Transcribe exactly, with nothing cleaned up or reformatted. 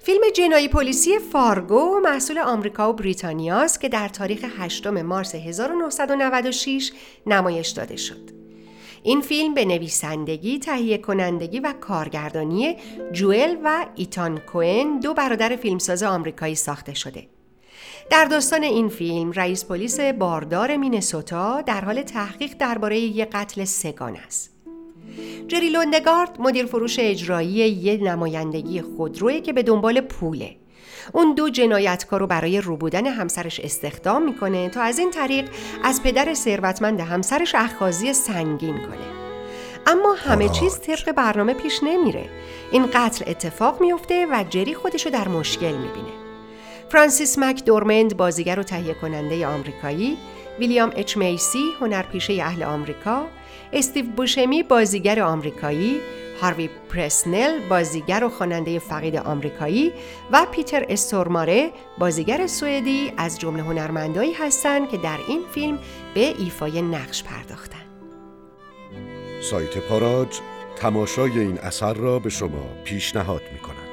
فیلم جنایی پلیسی فارگو محصول آمریکا و بریتانیا است که در تاریخ هشتم مارس هزار و نهصد و نود و شش نمایش داده شد. این فیلم به نویسندگی، تهیه کنندگی و کارگردانی جوئل و ایتان کوئن، دو برادر فیلمساز آمریکایی ساخته شده. در داستان این فیلم رئیس پلیس باردار مینسوتا در حال تحقیق درباره یک قتل سگان است. جری لوندگارد مدیر فروش اجرایی یک نمایندگی خودرویی که به دنبال پوله. اون دو جنایتکار رو برای روبودن همسرش استخدام میکنه تا از این طریق از پدر ثروتمند همسرش اخاذی سنگین کنه. اما همه چیز طبق برنامه پیش نمیره. این قتل اتفاق میفته و جری خودشو در مشکل میبینه. فرانسیس مکدورمند بازیگر و تهیه کننده آمریکایی، ویلیام اچ میسی هنرپیشه اهل آمریکا، استیو بوشمی بازیگر آمریکایی، هاروی پرسنل بازیگر و خواننده فقید آمریکایی و پیتر استورماره بازیگر سوئدی از جمله هنرمندایی هستند که در این فیلم به ایفای نقش پرداختند. سایت پاراج تماشای این اثر را به شما پیشنهاد می‌کند.